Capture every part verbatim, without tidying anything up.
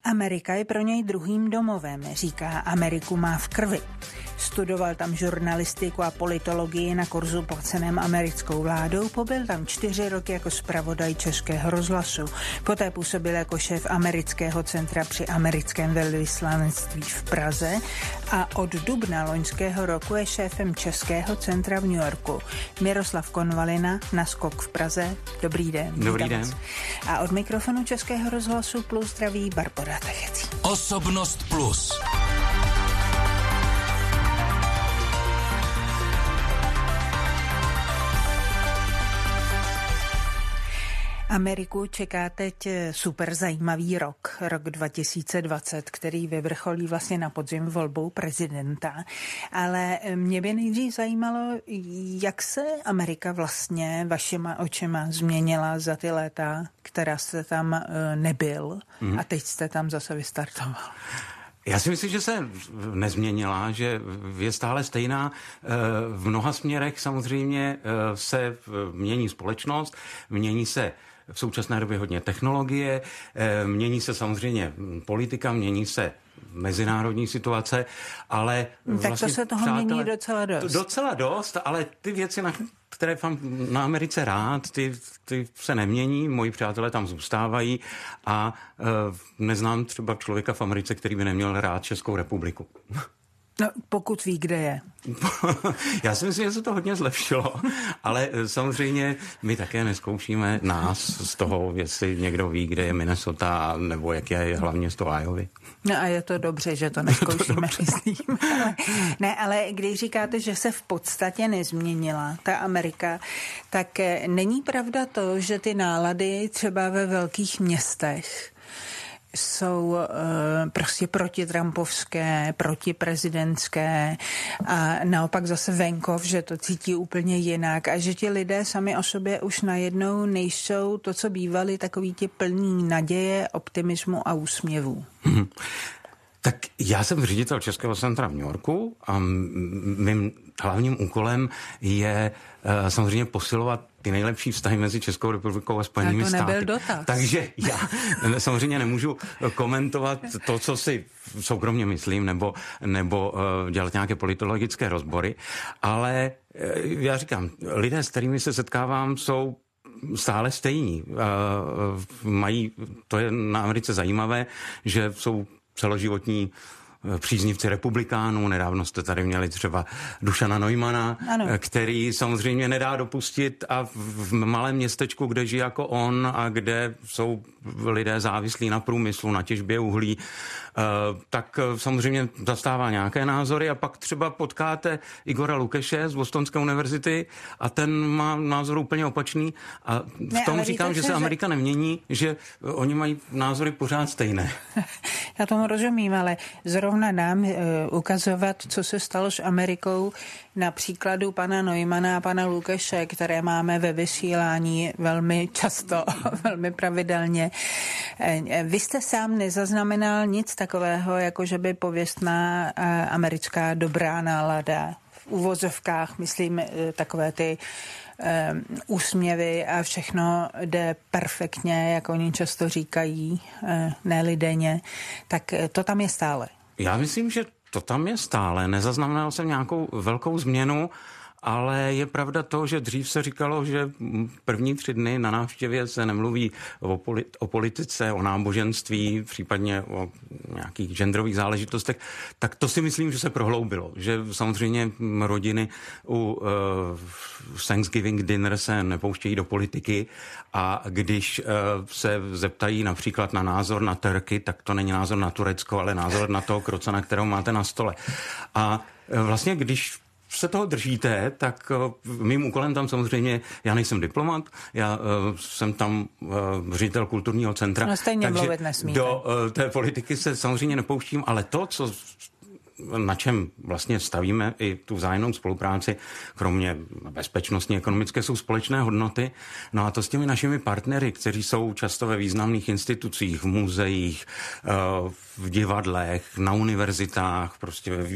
Amerika je pro něj druhým domovem, říká, Ameriku má v krvi. Studoval tam žurnalistiku a politologii na kurzu placeném americkou vládou, pobyl tam čtyři roky jako zpravodaj Českého rozhlasu. Poté působil jako šéf amerického centra při americkém velvyslanectví v Praze a od dubna loňského roku je šéfem Českého centra v New Yorku. Miroslav Konvalina, Naskok v Praze. Dobrý den. Dobrý den. A od mikrofonu Českého rozhlasu Plus zdraví Barbora Techecí. Osobnost Plus. Ameriku čeká teď super zajímavý rok, rok dva tisíce dvacet, který vyvrcholí vlastně na podzim volbou prezidenta. Ale mě by nejdřív zajímalo, jak se Amerika vlastně vašima očima změnila za ty léta, která jste tam nebyl a teď jste tam zase vystartoval. Já si myslím, že se nezměnila, že je stále stejná. V mnoha směrech samozřejmě se mění společnost, mění se v současné době hodně technologie, mění se samozřejmě politika, mění se mezinárodní situace, ale tak vlastně, to se toho přátelé, mění docela dost. Docela dost, ale ty věci, na které mám na Americe rád, ty, ty se nemění, moji přátelé tam zůstávají a e, neznám třeba člověka v Americe, který by neměl rád Českou republiku. No, pokud ví, kde je. Já si myslím, že se to hodně zlepšilo, ale samozřejmě my také neskoušíme nás z toho, jestli někdo ví, kde je Minnesota, nebo jak je hlavně město Iovy. No a je to dobře, že to neskoušíme, myslím. Ale, ne, ale když říkáte, že se v podstatě nezměnila ta Amerika, tak není pravda to, že ty nálady třeba ve velkých městech jsou uh, prostě protitrampovské, protiprezidentské a naopak zase venkov, že to cítí úplně jinak a že ti lidé sami o sobě už najednou nejsou to, co bývali, takový ti plný naděje, optimismu a úsměvů. Hmm. Tak já jsem ředitel Českého centra v New Yorku a mým hlavním úkolem je uh, samozřejmě posilovat ty nejlepší vztahy mezi Českou republikou a Spojenými státy. To nebyl dotaz. Takže já samozřejmě nemůžu komentovat to, co si soukromně myslím, nebo, nebo uh, dělat nějaké politologické rozbory, ale uh, já říkám, lidé, s kterými se setkávám, jsou stále stejní. Uh, mají, to je na Americe zajímavé, že jsou celoživotní příznivci republikánů. Nedávno jste tady měli třeba Dušana Neumana, ano, který samozřejmě nedá dopustit a v malém městečku, kde žije jako on a kde jsou lidé závislí na průmyslu, na těžbě uhlí, tak samozřejmě zastává nějaké názory a pak třeba potkáte Igora Lukeše z Bostonské univerzity a ten má názor úplně opačný a v ne, tom říkám, že se Amerika že... nemění, že oni mají názory pořád stejné. Já tomu rozumím, ale zrovna nám uh, ukazovat, co se stalo s Amerikou na příkladu pana Neumana a pana Lukeše, které máme ve vysílání velmi často, velmi pravidelně. Vy jste sám nezaznamenal nic takového, jako že by pověstná uh, americká dobrá nálada v uvozovkách, myslím, takové ty um, úsměvy a všechno jde perfektně, jak oni často říkají, uh, ne denně, tak to tam je stále. Já myslím, že to tam je stále. Nezaznamenal jsem nějakou velkou změnu, ale je pravda to, že dřív se říkalo, že první tři dny na návštěvě se nemluví o, poli- o politice, o náboženství, případně o nějakých genderových záležitostech, tak to si myslím, že se prohloubilo. Že samozřejmě rodiny u uh, Thanksgiving dinner se nepouštějí do politiky a když uh, se zeptají například na názor na Turky, tak to není názor na Turecko, ale názor na toho krocana, kterou máte na stole. A uh, vlastně když se toho držíte, tak uh, mým úkolem tam samozřejmě, já nejsem diplomat, já uh, jsem tam uh, ředitel kulturního centra, no stejně mluvit nesmíte. Do uh, té politiky se samozřejmě nepouštím, ale to, co na čem vlastně stavíme i tu vzájemnou spolupráci, kromě bezpečnostní ekonomické, jsou společné hodnoty. No a to s těmi našimi partnery, kteří jsou často ve významných institucích, v muzeích, v divadlech, na univerzitách, prostě ve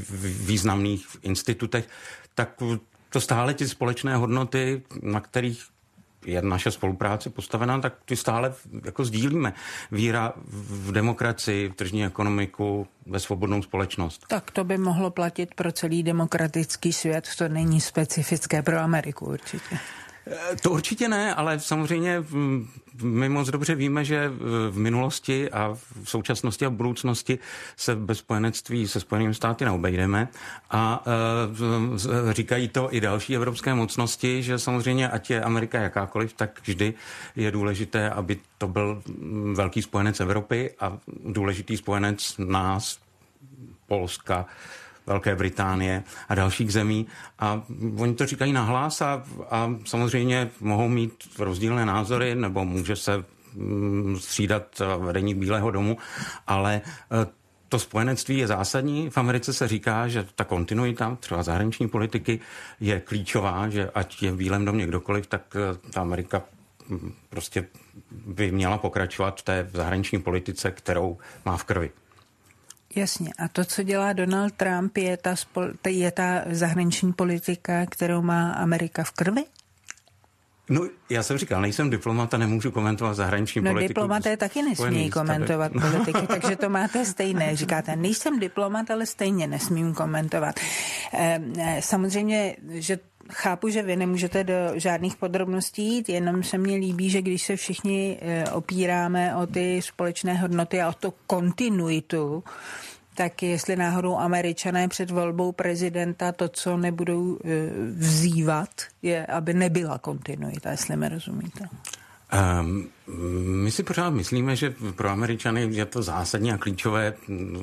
významných institutech, tak to stále ty společné hodnoty, na kterých je naše spolupráce postavená, tak ty stále jako sdílíme. Víra v demokracii, v tržní ekonomiku, ve svobodnou společnost. Tak to by mohlo platit pro celý demokratický svět, to není specifické pro Ameriku určitě. To určitě ne, ale samozřejmě my moc dobře víme, že v minulosti a v současnosti a v budoucnosti se bez spojenectví se Spojenými státy neobejdeme a e, říkají to i další evropské mocnosti, že samozřejmě ať je Amerika jakákoliv, tak vždy je důležité, aby to byl velký spojenec Evropy a důležitý spojenec nás, Polska, Velké Británie a dalších zemí. A oni to říkají nahlas a, a samozřejmě mohou mít rozdílné názory, nebo může se mm, střídat vedení Bílého domu, ale to spojenectví je zásadní. V Americe se říká, že ta kontinuita třeba zahraniční politiky je klíčová, že ať je v Bílém domě kdokoliv, tak ta Amerika prostě by měla pokračovat v té zahraniční politice, kterou má v krvi. Jasně. A to, co dělá Donald Trump, je ta, spol, je ta zahraniční politika, kterou má Amerika v krvi? No, já jsem říkal, nejsem diplomat a nemůžu komentovat zahraniční no, politiku. No, diplomaté taky nesmí komentovat politiky, takže to máte stejné. Říkáte, nejsem diplomat, ale stejně nesmím komentovat. Samozřejmě, že chápu, že vy nemůžete do žádných podrobností jít, jenom se mně líbí, že když se všichni opíráme o ty společné hodnoty a o to kontinuitu, tak jestli náhodou Američané před volbou prezidenta to, co nebudou vzývat, je, aby nebyla kontinuita, jestli mi rozumíte. Um, my si pořád myslíme, že pro Američany je to zásadní a klíčové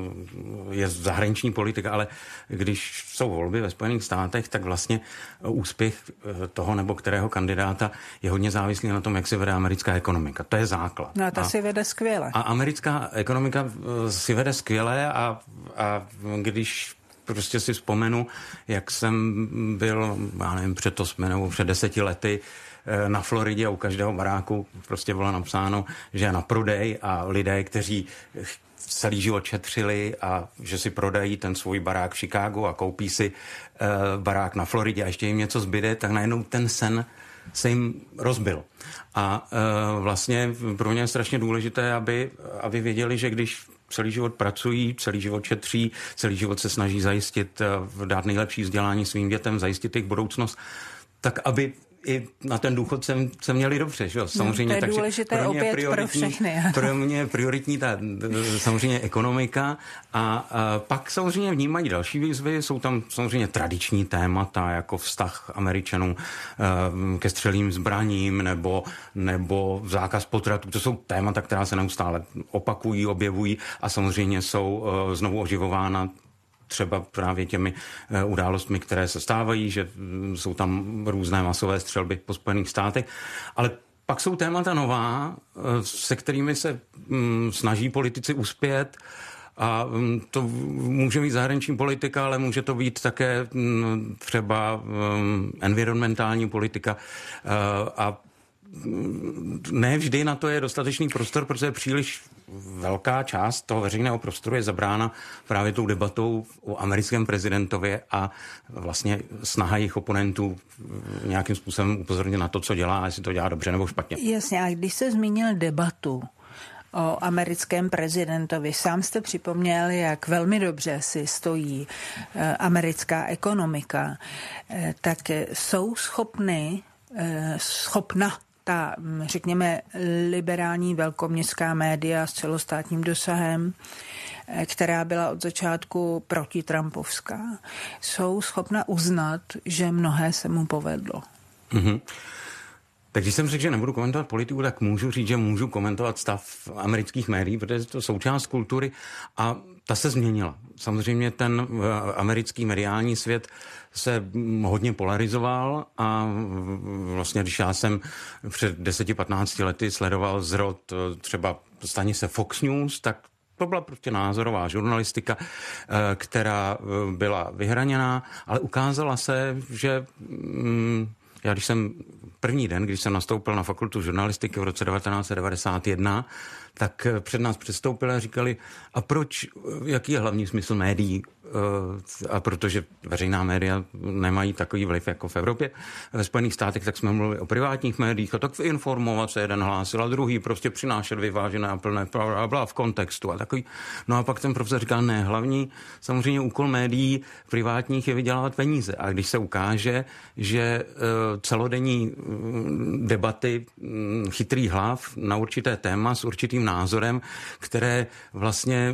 je zahraniční politika, ale když jsou volby ve Spojených státech, tak vlastně úspěch toho nebo kterého kandidáta je hodně závislý na tom, jak se vede americká ekonomika. To je základ. No a ta a, si vede skvěle. A americká ekonomika si vede skvěle a, a když prostě si vzpomenu, jak jsem byl, já nevím, před osmi nebo před deseti lety na Floridě a u každého baráku prostě bylo napsáno, že je na prodej a lidé, kteří celý život šetřili a že si prodají ten svůj barák v Chicagu a koupí si uh, barák na Floridě a ještě jim něco zbyde, tak najednou ten sen se jim rozbil. A uh, vlastně pro mě je strašně důležité, aby, aby věděli, že když celý život pracují, celý život šetří, celý život se snaží zajistit, uh, dát nejlepší vzdělání svým dětem, zajistit jejich budoucnost, tak aby i na ten důchod jsem, jsem měli dobře, že jo? Samozřejmě, no, to je důležité pro opět pro všechny. Pro mě je prioritní ta samozřejmě ekonomika a, a pak samozřejmě vnímají další výzvy, jsou tam samozřejmě tradiční témata, jako vztah Američanů uh, ke střelným zbraním nebo, nebo zákaz potratů. To jsou témata, která se neustále opakují, objevují a samozřejmě jsou uh, znovu oživována třeba právě těmi událostmi, které se stávají, že jsou tam různé masové střelby po Spojených státech. Ale pak jsou témata nová, se kterými se snaží politici uspět a to může být zahraniční politika, ale může to být také třeba environmentální politika a ne vždy na to je dostatečný prostor, protože příliš velká část toho veřejného prostoru je zabrána právě tou debatou o americkém prezidentově a vlastně snaha jejich oponentů nějakým způsobem upozornit na to, co dělá, jestli to dělá dobře nebo špatně. Jasně, a když jste zmínil debatu o americkém prezidentovi, sám jste připomněl, jak velmi dobře si stojí eh, americká ekonomika, eh, tak jsou schopny, eh, schopna ta, řekněme, liberální velkoměstská média s celostátním dosahem, která byla od začátku protitrampovská, jsou schopna uznat, že mnohé se mu povedlo. Mm-hmm. Tak když jsem řekl, že nebudu komentovat politiku, tak můžu říct, že můžu komentovat stav amerických médií, protože je to součást kultury a ta se změnila. Samozřejmě ten americký mediální svět se hodně polarizoval a vlastně, když já jsem před deseti patnácti lety sledoval zrod třeba stanice Fox News, tak to byla prostě názorová žurnalistika, která byla vyhraněná, ale ukázala se, že já když jsem první den, když jsem nastoupil na fakultu žurnalistiky v roce devatenáct set devadesát jedna, tak před nás předstoupili a říkali, a proč, jaký je hlavní smysl médií a protože veřejná média nemají takový vliv jako v Evropě, ve Spojených státech, tak jsme mluvili o privátních médiích a tak informovat se jeden hlásil a druhý prostě přinášet vyvážené a plné byla v kontextu a takový. No a pak ten profesor říkal, ne, hlavní samozřejmě úkol médií privátních je vydělávat peníze. A když se ukáže, že celodenní debaty chytrých hlav na určité téma s určitým názorem, které vlastně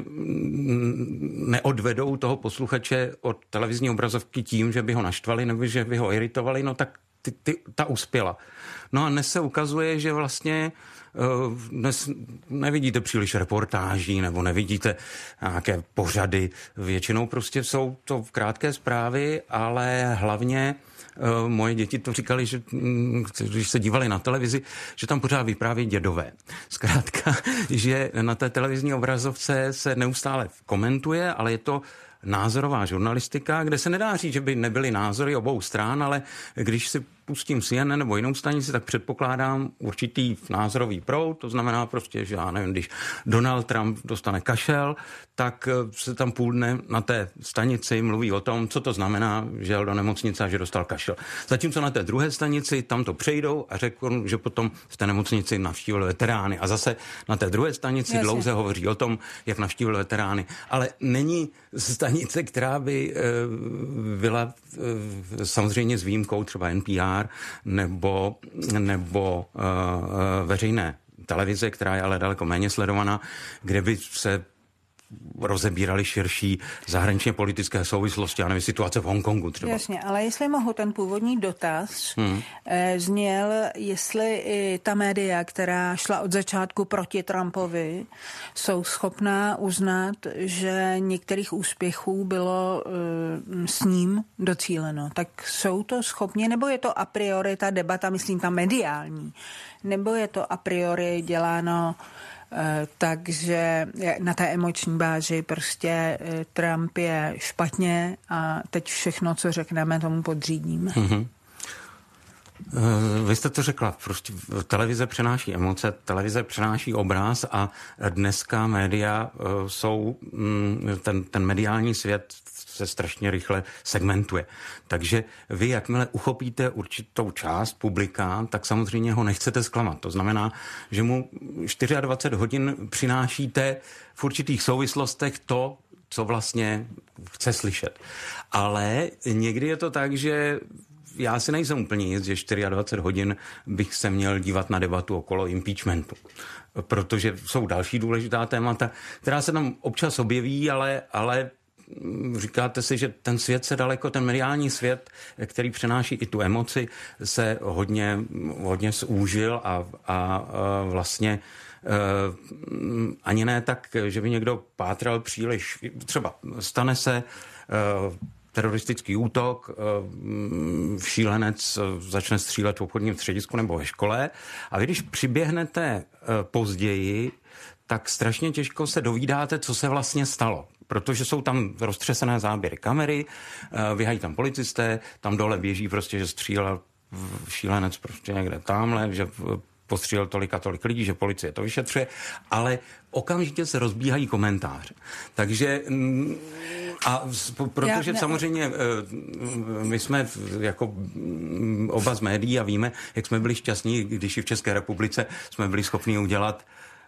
neodvedou toho posluchače od televizní obrazovky tím, že by ho naštvali nebo že by ho iritovali, no tak ty, ty, ta uspěla. No a dnes se ukazuje, že vlastně dnes nevidíte příliš reportáží nebo nevidíte nějaké pořady. Většinou prostě jsou to krátké zprávy, ale hlavně moje děti to říkali, že když se dívali na televizi, že tam pořád vypráví dědové. Zkrátka, že na té televizní obrazovce se neustále komentuje, ale je to názorová žurnalistika, kde se nedá říct, že by nebyly názory obou stran, ale když si pustím C N N nebo jinou stanici, tak předpokládám určitý názorový proud, to znamená prostě, že já nevím, když Donald Trump dostane kašel, tak se tam půl dne na té stanici mluví o tom, co to znamená, že jel do nemocnice a že dostal kašel. Zatímco na té druhé stanici tam to přejdou a řekl, že potom v té nemocnici navštívil veterány. A zase na té druhé stanici Jasně. dlouze hovoří o tom, jak navštívil veterány. Ale není stanice, která by e, byla e, samozřejmě s výjimkou třeba N P R nebo, nebo uh, veřejné televize, která je ale daleko méně sledovaná, kde by se rozebírali širší zahraničně politické souvislosti, já nevím, situace v Hongkongu třeba. Jasně, ale jestli mohu, ten původní dotaz hmm. eh, zněl, jestli i ta média, která šla od začátku proti Trumpovi, jsou schopná uznat, že některých úspěchů bylo eh, s ním docíleno. Tak jsou to schopni, nebo je to a priori ta debata, myslím, ta mediální, nebo je to a priori děláno takže na té emoční bázi prostě Trump je špatně a teď všechno, co řekneme, tomu podřídíme. Mm-hmm. Vy jste to řekla, prostě televize přenáší emoce, televize přenáší obraz a dneska média jsou, ten, ten mediální svět se strašně rychle segmentuje. Takže vy, jakmile uchopíte určitou část publika, tak samozřejmě ho nechcete zklamat. To znamená, že mu dvacet čtyři hodin přinášíte v určitých souvislostech to, co vlastně chce slyšet. Ale někdy je to tak, že já si nejsem úplně jist, že dvacet čtyři hodin bych se měl dívat na debatu okolo impeachmentu. Protože jsou další důležitá témata, která se tam občas objeví, ale, ale říkáte si, že ten svět se daleko, ten mediální svět, který přenáší i tu emoci, se hodně, hodně zúžil a, a, a vlastně uh, ani ne tak, že by někdo pátral příliš. Třeba stane se uh, teroristický útok, uh, šílenec začne střílet v obchodním středisku nebo ve škole a vy, když přiběhnete uh, později, tak strašně těžko se dovídáte, co se vlastně stalo. Protože jsou tam roztřesené záběry kamery, běhají tam policisté, tam dole běží prostě, že střílel šílenec prostě někde tamhle, že postřílel tolik a tolik lidí, že policie to vyšetřuje, ale okamžitě se rozbíhají komentáře. Takže a protože Já, samozřejmě my jsme jako oba z médií a víme, jak jsme byli šťastní, když i v České republice jsme byli schopni udělat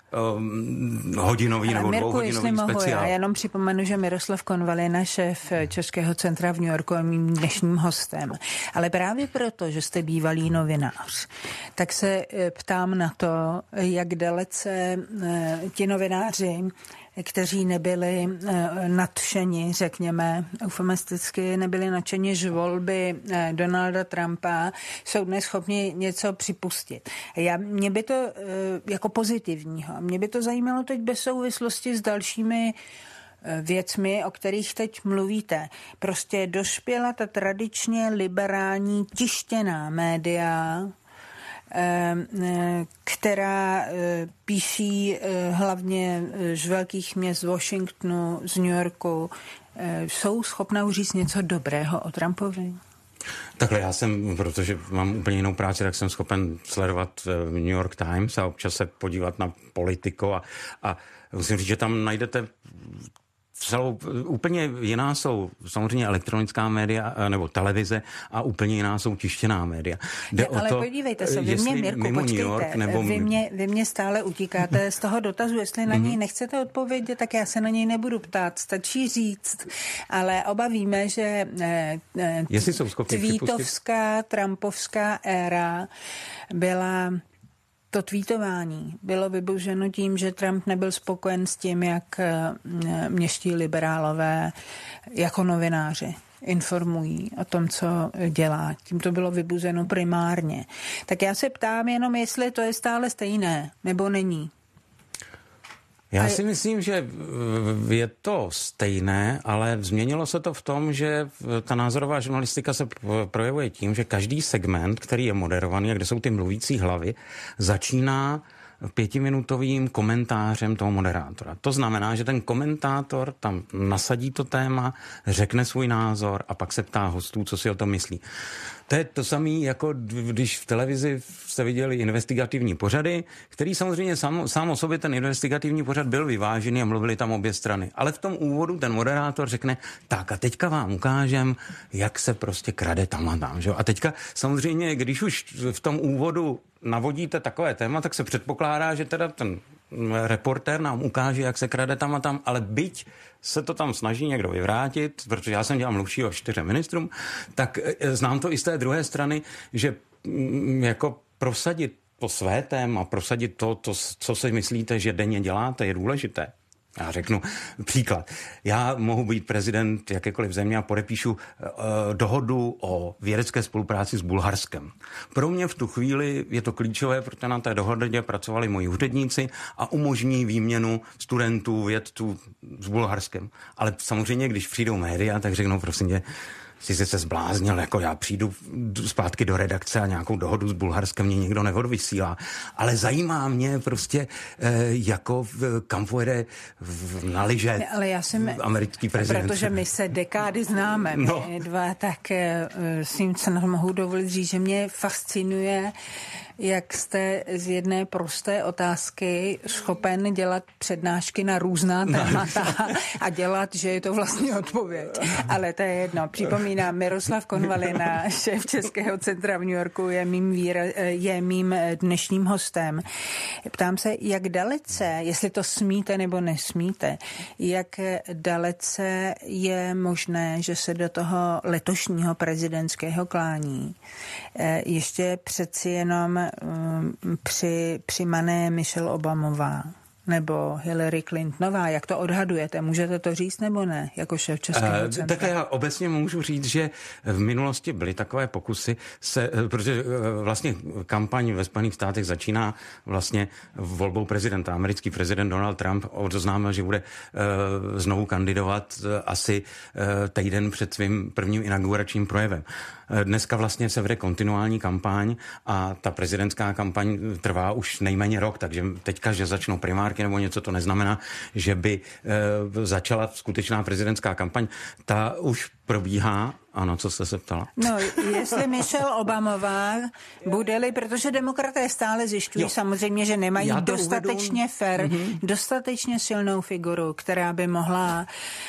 Um, hodinový nebo Mirku, dvouhodinový speciál. Já jenom připomenu, že Miroslav Konvalina, šéf Českého centra v New Yorku, je mým dnešním hostem. Ale právě proto, že jste bývalý novinář, tak se ptám na to, jak dalece ti novináři, kteří nebyli nadšeni, řekněme, eufemisticky nebyli nadšeni z volby Donalda Trumpa, jsou dnes schopni něco připustit. Já, mě by to jako pozitivního, mě by to zajímalo teď bez souvislosti s dalšími věcmi, o kterých teď mluvíte. Prostě dospěla ta tradičně liberální tištěná média, která píší hlavně z velkých měst, z Washingtonu, z New Yorku, jsou schopná už říct něco dobrého o Trumpovi? Takhle já jsem, protože mám úplně jinou práci, tak jsem schopen sledovat New York Times a občas se podívat na Politico a, a musím říct, že tam najdete celou, úplně jiná jsou samozřejmě elektronická média nebo televize a úplně jiná jsou tištěná média. Jde ne, ale to, podívejte se, vy mě, Mirku, počkejte, York, nebo... vy, mě, vy mě stále utíkáte z toho dotazu, jestli na něj nechcete odpovědět, tak já se na něj nebudu ptát, stačí říct, ale oba víme, že tweetovská, trumpovská éra byla... To tweetování bylo vybuženo tím, že Trump nebyl spokojen s tím, jak městští liberálové jako novináři informují o tom, co dělá. Tím to bylo vybuzeno primárně. Tak já se ptám jenom, jestli to je stále stejné, nebo není. Já si myslím, že je to stejné, ale změnilo se to v tom, že ta názorová žurnalistika se projevuje tím, že každý segment, který je moderovaný a kde jsou ty mluvící hlavy, začíná pětiminutovým komentářem toho moderátora. To znamená, že ten komentátor tam nasadí to téma, řekne svůj názor a pak se ptá hostů, co si o tom myslí. To je to samé, jako když v televizi jste viděli investigativní pořady, který samozřejmě sám, sám o sobě ten investigativní pořad byl vyvážený a mluvili tam obě strany. Ale v tom úvodu ten moderátor řekne, tak a teďka vám ukážem, jak se prostě krade tam a tam. Že? A teďka samozřejmě, když už v tom úvodu navodíte takové téma, tak se předpokládá, že teda ten reportér nám ukáže, jak se krade tam a tam, ale byť se to tam snaží někdo vyvrátit, protože já jsem dělal mluvčího čtyřem ministrům, tak znám to i z té druhé strany, že jako prosadit to své téma, prosadit to, to, co si myslíte, že denně děláte, je důležité. Já řeknu příklad. Já mohu být prezident jakékoliv země a podepíšu uh, dohodu o vědecké spolupráci s Bulharskem. Pro mě v tu chvíli je to klíčové, protože na té dohodě pracovali moji úředníci a umožní výměnu studentů, vědců s Bulharskem. Ale samozřejmě, když přijdou média, tak řeknou, prosím tě, jsi se zbláznil, jako já přijdu zpátky do redakce a nějakou dohodu s Bulharskem mě někdo neodvysílá. Ale zajímá mě prostě, jako kam pojede na lyže ale já jsem, americký prezident. Protože my se dekády známe, no. my dva, tak s tím se mohu dovolit říct, že mě fascinuje, jak jste z jedné prosté otázky schopen dělat přednášky na různá témata a dělat, že je to vlastně odpověď. Ale to je jedno. Připomínám, Miroslav Konvalina, šéf Českého centra v New Yorku, je mým, výra, je mým dnešním hostem. Ptám se, jak dalece, jestli to smíte nebo nesmíte, jak dalece je možné, že se do toho letošního prezidentského klání ještě přeci jenom Při, přimané Michelle Obamová nebo Hillary Clintonová. Jak to odhadujete? Můžete to říct nebo ne? Jako šéf Českého centra. Takhle já obecně můžu říct, že v minulosti byly takové pokusy, se, protože vlastně kampaň ve Spojených státech začíná vlastně volbou prezidenta. Americký prezident Donald Trump oznámil, že bude uh, znovu kandidovat uh, asi uh, týden před svým prvním inauguračním projevem. Dneska vlastně se vede kontinuální kampaň a ta prezidentská kampaň trvá už nejméně rok, takže teďka, že začnou primárky nebo něco, to neznamená, že by e, začala skutečná prezidentská kampaň. Ta už probíhá. Ano, co jste se ptala? No, jestli Michelle Obamová bude-li, protože demokraté stále zjišťují jo. samozřejmě, že nemají dostatečně uvedu. fair, mm-hmm. dostatečně silnou figuru, která by mohla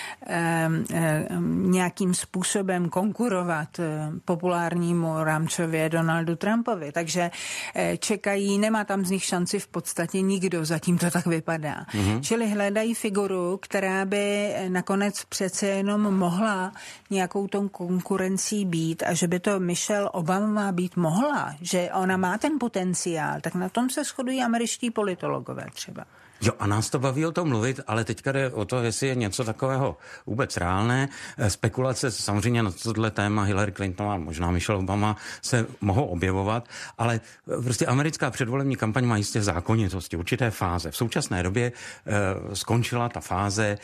eh, eh, nějakým způsobem konkurovat eh, populárnímu rámcově Donaldu Trumpovi. Takže eh, čekají, nemá tam z nich šanci v podstatě nikdo, zatím to tak vypadá. Mm-hmm. Čili hledají figuru, která by nakonec přece jenom mohla nějakou tom konkurencí být a že by to Michelle Obama být mohla, že ona má ten potenciál, tak na tom se shodují američtí politologové třeba. Jo, a nás to baví o tom mluvit, ale teďka jde o to, jestli je něco takového vůbec reálné. Spekulace samozřejmě na tohle téma Hillary Clintonová, možná Michelle Obama se mohou objevovat, ale prostě americká předvolební kampaň má jistě zákonitosti, určité fáze. V současné době e, skončila ta fáze, e,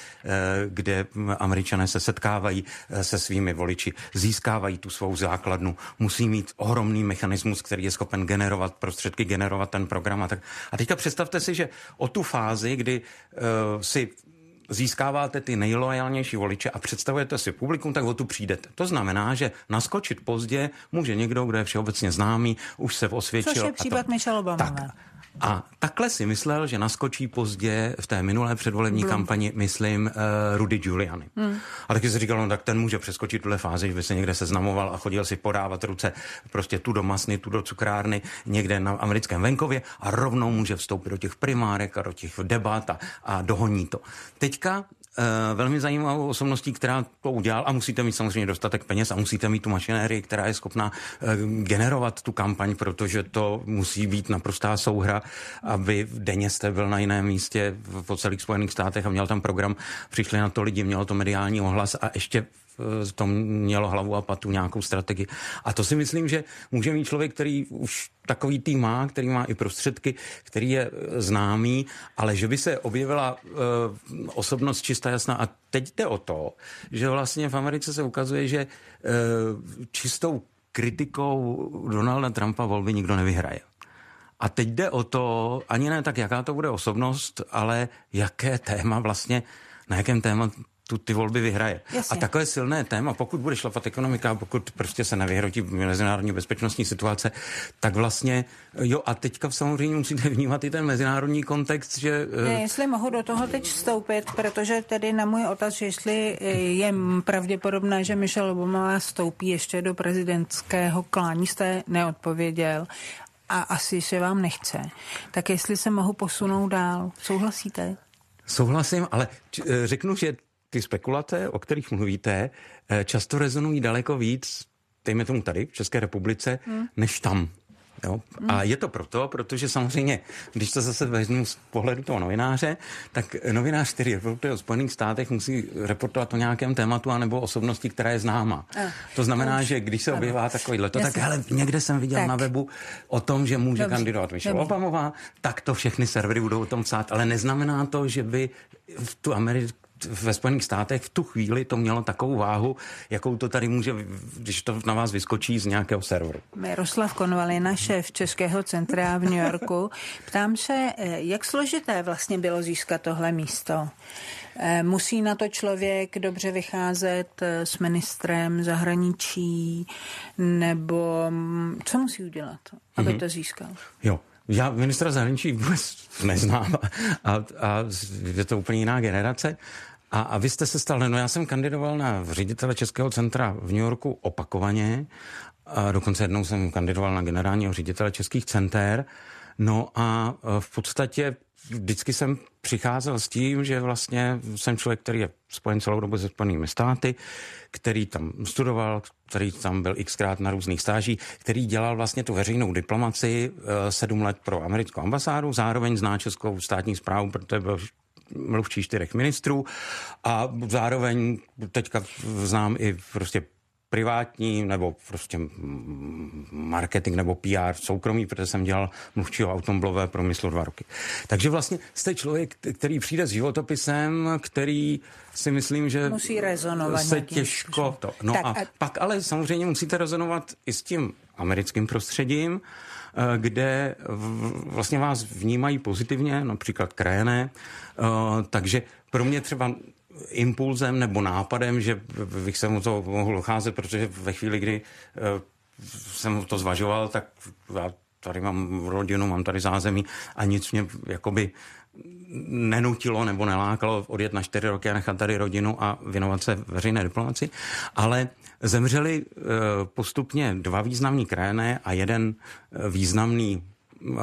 kde Američané se setkávají e, se svými voliči, získávají tu svou základnu, musí mít ohromný mechanismus, který je schopen generovat prostředky, generovat ten program a tak. A teďka představte si, že o tu fázi fázi, kdy uh, si získáváte ty nejloajálnější voliče a představujete si publikum, tak o tu přijdete. To znamená, že naskočit pozdě může někdo, kdo je všeobecně známý, už se osvědčil. Což je případ Michelle Obamové. Tak. A takhle si myslel, že naskočí pozdě v té minulé předvolební Blum. kampani, myslím, uh, Rudy Giuliani. Hmm. A taky si říkal, no tak ten může přeskočit tuhle fázi, že by se někde seznamoval a chodil si podávat ruce prostě tu do masny, tu do cukrárny, někde na americkém venkově a rovnou může vstoupit do těch primárek a do těch debat a, a dohoní to. Teďka Uh, velmi zajímavou osobností, která to udělal, a musíte mít samozřejmě dostatek peněz a musíte mít tu mašinérii, která je schopná uh, generovat tu kampaň, protože to musí být naprostá souhra, aby denně jste byl na jiném místě po celých Spojených státech a měl tam program, přišli na to lidi, mělo to mediální ohlas a ještě to mělo hlavu a patu, nějakou strategii. A to si myslím, že může mít člověk, který už takový tým má, který má i prostředky, který je známý, ale že by se objevila uh, osobnost čistá jasná. A teď jde o to, že vlastně v Americe se ukazuje, že uh, čistou kritikou Donalda Trumpa volby nikdo nevyhraje. A teď jde o to, ani ne tak, jaká to bude osobnost, ale jaké téma vlastně, na jakém tématu tu ty volby vyhraje. Jasně. A takové silné téma, pokud bude šlapat ekonomika, pokud prostě se nevyhrotí mezinárodní bezpečnostní situace, tak vlastně, jo, a teďka samozřejmě musíte vnímat i ten mezinárodní kontext, že... Ne, jestli mohu do toho teď vstoupit, protože tedy na můj otaz, jestli je pravděpodobné, že Michelle Obama vstoupí ještě do prezidentského klání, jste neodpověděl a asi se vám nechce. Tak jestli se mohu posunout dál, souhlasíte? Souhlasím, ale řeknu, že ty spekulace, o kterých mluvíte, často rezonují daleko víc, dejme tomu tady v České republice, hmm. než tam. Jo? Hmm. A je to proto, protože samozřejmě, když to zase vezmu z pohledu toho novináře, tak novinář, který reportuje o Spojených státech, musí reportovat o nějakém tématu anebo osobnosti, která je známá. Ah. To znamená, že když se objevá takovýhle, to tak hele, někde jsem viděl tak na webu o tom, že může Dobře. kandidovat Michelle Dobře. Obamová, tak to všechny servery budou o tom psát, ale neznamená to, že by v tu Ameriku ve Spojených státech v tu chvíli to mělo takovou váhu, jakou to tady může, když to na vás vyskočí z nějakého serveru. Miroslav Konvalina, šéf Českého centra v New Yorku. Ptám se, jak složité vlastně bylo získat tohle místo? Musí na to člověk dobře vycházet s ministrem zahraničí, nebo co musí udělat, aby mm-hmm. to získal? Jo. Já ministra zahraničí vůbec neznám a, a je to úplně jiná generace. A, a vy jste se stal, no já jsem kandidoval na ředitele Českého centra v New Yorku opakovaně, a dokonce jednou jsem kandidoval na generálního ředitele Českých center, no a v podstatě vždycky jsem přicházel s tím, že vlastně jsem člověk, který je spojen celou dobu se Spojenými státy, který tam studoval, který tam byl xkrát na různých stážích, který dělal vlastně tu veřejnou diplomaci sedm let pro americkou ambasádu, zároveň zná českou státní správu, protože byl mluvčí čtyřech ministrů a zároveň teďka znám i prostě privátní nebo prostě marketing nebo P R soukromý, protože jsem dělal mluvčího automobilové průmyslu dva roky. Takže vlastně jste člověk, který přijde s životopisem, který si myslím, že musí rezonovat se těžko to. No tak a, a pak ale samozřejmě musíte rezonovat i s tím americkým prostředím, kde vlastně vás vnímají pozitivně, například krajané, takže pro mě třeba impulzem nebo nápadem, že bych se mu to mohl docházet, protože ve chvíli, kdy uh, jsem to zvažoval, tak já tady mám rodinu, mám tady zázemí a nic mě jakoby nenutilo nebo nelákalo odjet na čtyři roky a nechat tady rodinu a věnovat se veřejné diplomaci, ale zemřeli uh, postupně dva významní krajané a jeden uh, významný uh,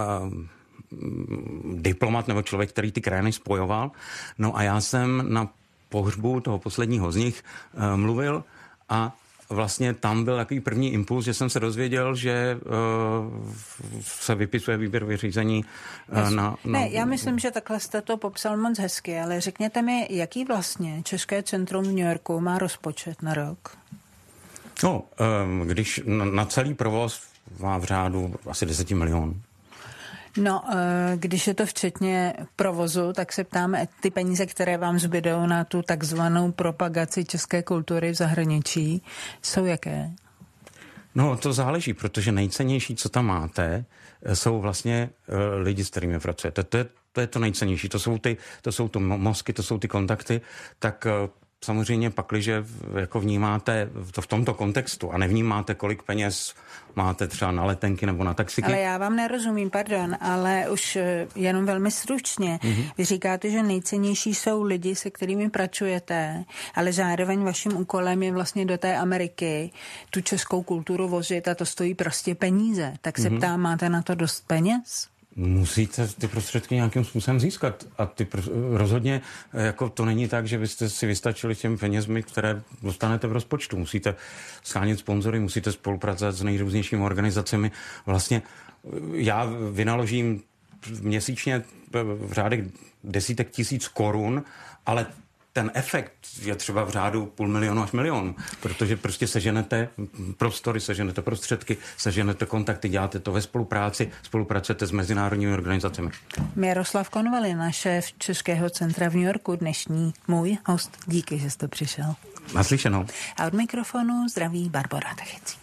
diplomat nebo člověk, který ty krajany spojoval. No a já jsem na pohřbu toho posledního z nich uh, mluvil a vlastně tam byl takový první impuls, že jsem se dozvěděl, že uh, se vypisuje výběrové řízení uh, na, na... Ne, já myslím, že takhle jste to popsal moc hezky, ale řekněte mi, jaký vlastně České centrum v New Yorku má rozpočet na rok? No, um, když na, na celý provoz má v řádu asi deset milionů. No, když je to včetně provozu, tak se ptáme, ty peníze, které vám zbydou na tu takzvanou propagaci české kultury v zahraničí, jsou jaké? No, to záleží, protože nejcennější, co tam máte, jsou vlastně uh, lidi, s kterými pracujete. To je, to je to nejcennější, to jsou ty, to jsou to mozky, to jsou ty kontakty, tak uh, samozřejmě pakliže jako vnímáte to v tomto kontextu a nevnímáte, kolik peněz máte třeba na letenky nebo na taxiky. Ale já vám nerozumím, pardon, ale už jenom velmi stručně. Mm-hmm. Vy říkáte, že nejcennější jsou lidi, se kterými pracujete, ale zároveň vaším úkolem je vlastně do té Ameriky tu českou kulturu vozit a to stojí prostě peníze. Tak se mm-hmm. ptám, máte na to dost peněz? Musíte ty prostředky nějakým způsobem získat. A ty pr- rozhodně jako to není tak, že byste si vystačili těm penězmi, které dostanete v rozpočtu. Musíte shánět sponzory, musíte spolupracovat s nejrůznějšími organizacemi. Vlastně já vynaložím měsíčně v řádech desítek tisíc korun, ale ten efekt je třeba v řádu půl milionu až milionu, protože prostě seženete prostory, seženete prostředky, seženete kontakty, děláte to ve spolupráci, spolupracujete s mezinárodními organizacemi. Miroslav Konvalina, šéf Českého centra v New Yorku, dnešní můj host. Díky, že jste přišel. Naslyšenou. A od mikrofonu zdraví Barbora Techecí.